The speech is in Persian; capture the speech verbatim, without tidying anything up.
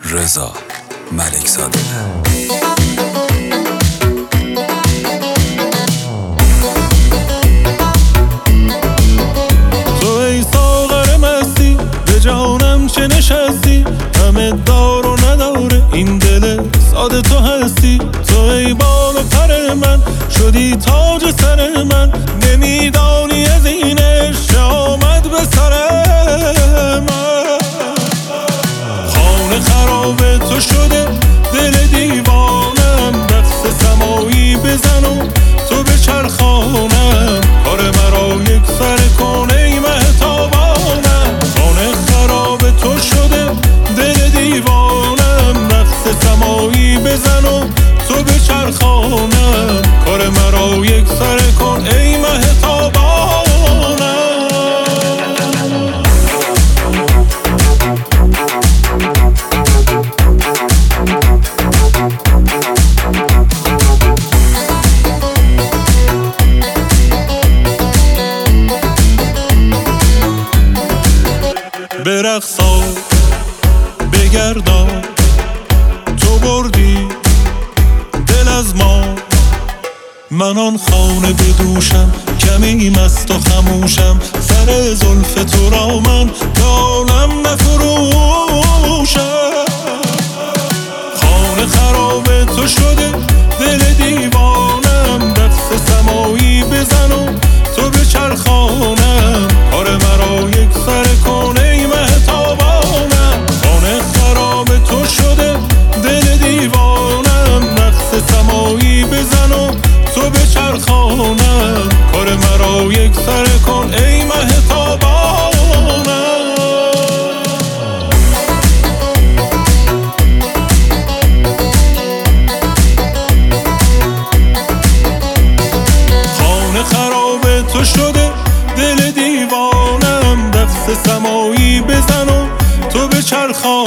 رضا ملک‌زاده. تو ای ساغر مستی به جانم چه نشستی، همه دار و نداره این دل ساده تو هستی. تو ای بال و پر من شدی تاج سر من، نمیدانی از این عشق آمد به سر من. خانه خراب تو شده دل دیوانم، رقص سمایی بزن و تو بچرخانم، کار مرا یک سر کن ای مهتابانم. خانه خراب تو شده دل دیوانم، رقص سمایی بزن و تو بچرخانم، کار مرا یک سر کن ای مهتابانم. برقصا بگردا تو بردی دل از ما، من آن خانه بدوشم کمی مست و خموشم، سر زلف تو را من دالم نفروشم. خانه خراب تو شده دل دیوانم، رقص سمایی بزن و تو بچرخانم، کار مرا یک سر کن ای مهتابانم. خانه خراب تو شده دل دیوانم، رقص سمایی بزن و تو بچرخانم، کار مرا یک سر کن ای مهتابانم. خانه خراب تو شده دل دیوانم، رقص سمایی بزن و تو بچرخانم،